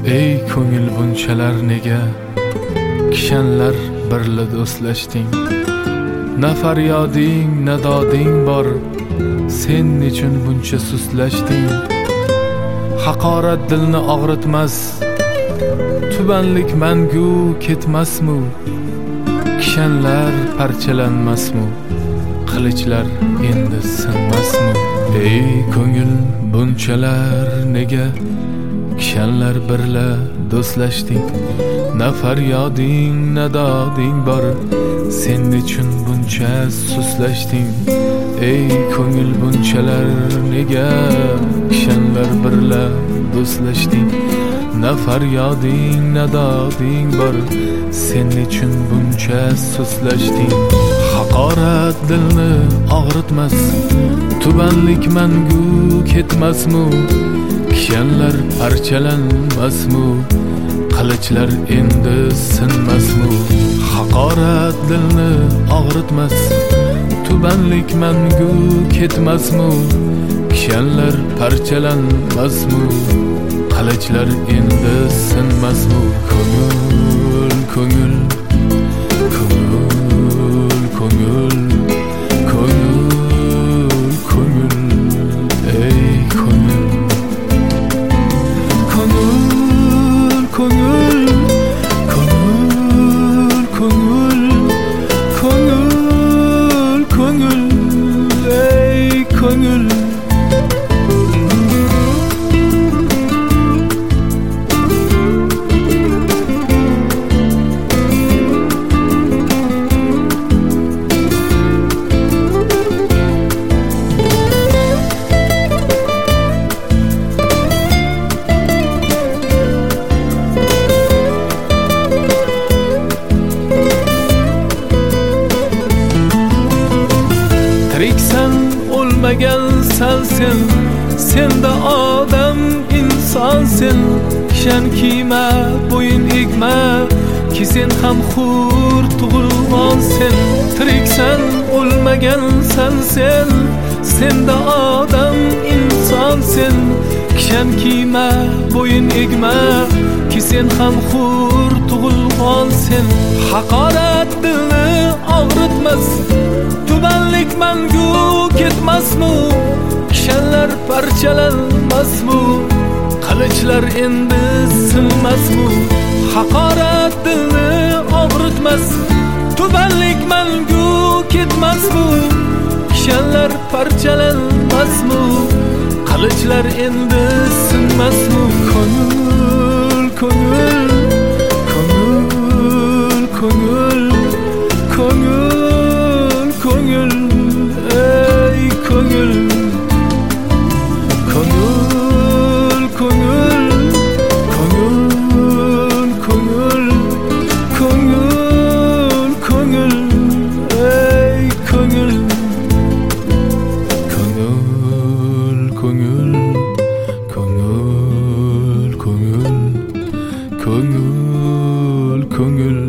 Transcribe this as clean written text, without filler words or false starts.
Ey ko'ngil bunchalar nega kishanlar birla do'stlashding? Na faryoding, na doding bor, sen nechun buncha suslashding? Haqorat dilni og'ritmas, tubanlik mangu ketmasmi? Kishanlar parchalanmasmi? Qilichlar endi sinmasmi? Ey ko'ngil bunchalar nega kishanlar birla do'stlashding? Na faryoding, na doding bor, sen nechun buncha suslashding? Ey ko'ngil bunchalar nega kishanlar birla do'stlashding? Na faryoding, na doding bor, sen nechun buncha suslashding? Haqorat dilni og'ritmas, tubanlik mangu ketmasmi? Kishanlar parchalanmasmi? Qilichlar endi sinmasmi? Haqorat dilni og'ritmas, tubanlik mangu ketmasmi? Kishanlar parchalanmasmi? Qilichlar endi sinmasmi? Ko'ngil, ko'ngil, ko'ngil, ko'ngil, ko'ngil, ko'ngil, ey ko'ngil, ko'ngil, ko'ngil, ko'ngil, ko'ngil, ko'ngil, ey ko'ngil. Tiriksan, o'lmagansan sen, senda odam insonsen. Kishan kiyma, bo'yin egma, ki sen ham hur tug'ilgansen. Tiriksan, o'lmagansan sen, senda odam insonsen. Kishan kiyma, bo'yin egma, ki sen ham hur tug'ilgansen. Haqorat dilni og'ritmas, tubanlik mangu ketmasmi? Kishanlar parchalanmasmi? Qilichlar endi sinmasmi? Haqorat dilni og'ritmas, tubanlik mangu ketmasmi? Kishanlar parchalanmasmi? Qilichlar endi sinmasmi? Ko'ngil, ko'ngil, ko'ngil, ko'ngil, ko'ngil, ko'ngil, ey ko'ngil, ko'ngil, ko'ngil, ko'ngil, ko'ngil, ko'ngil, ko'ngil, ey ko'ngil, ko'ngil, ko'ngil, ko'ngil, ko'ngil, ko'ngil, ko'ngil.